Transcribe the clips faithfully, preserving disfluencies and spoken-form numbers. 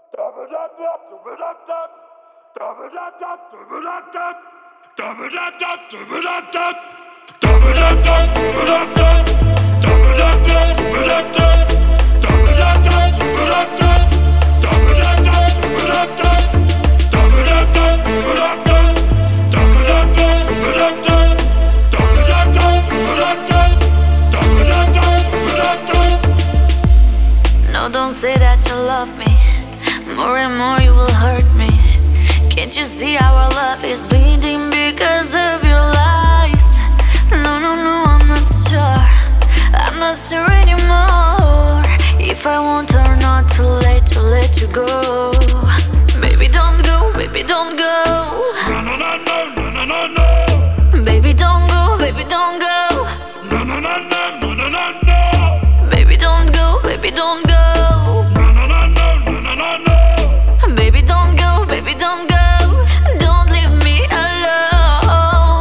No, don't say that you love me. More and more you will hurt me. Can't you see our love is bleeding because of your lies? No, no, no, I'm not sure. I'm not sure anymore if I want or not. Too late to let you go. Baby, don't go, baby, don't go. No, no, no, no, no, no, no, no. Baby, don't go, baby, don't go. No, no, no, no, no, no, no, no. Baby, don't go, baby, don't go. No, no, no, no, no, no, no, no. Baby, don't go, baby, don't go. Don't leave me alone.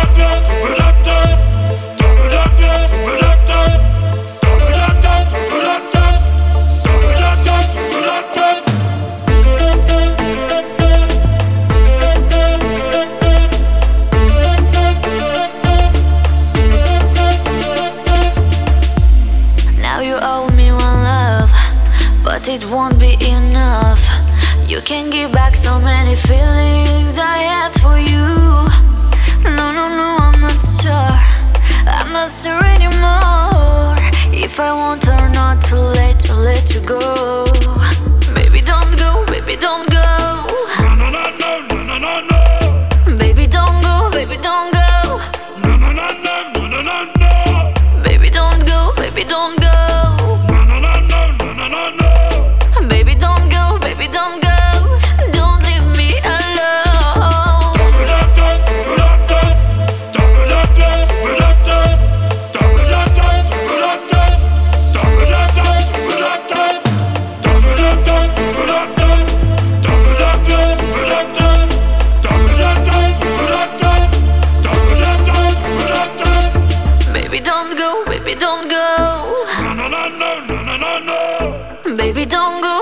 Now you owe me one love, but it won't be enough. You can give back so many feelings I had for you. No, no, no, I'm not sure. I'm not sure anymore if I want or not. Too late to let you go. Baby, don't go, baby, don't go. No, no, no, no, no, no, no, no. Baby, don't go, baby, don't go. No, no, no, no, no, no, no, no. Baby, don't go, baby, don't go. No, no, no, no, no, no, no, no. Baby, don't go, baby, don't go. Don't leave me alone. Baby, don't go, baby, don't go. No, no, no, no, no, no, no. Baby, don't go.